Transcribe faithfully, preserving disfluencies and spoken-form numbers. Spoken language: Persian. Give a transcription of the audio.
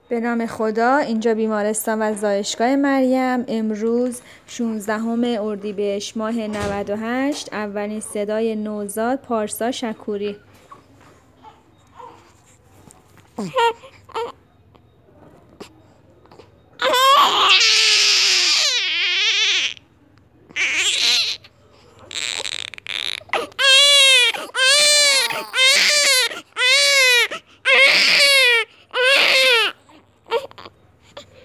به نام خدا. اینجا بیمارستان و زایشگاه مریم. امروز شانزدهم اردیبهشت ماه نود و هشت. اولین صدای نوزاد پارسا شکوری.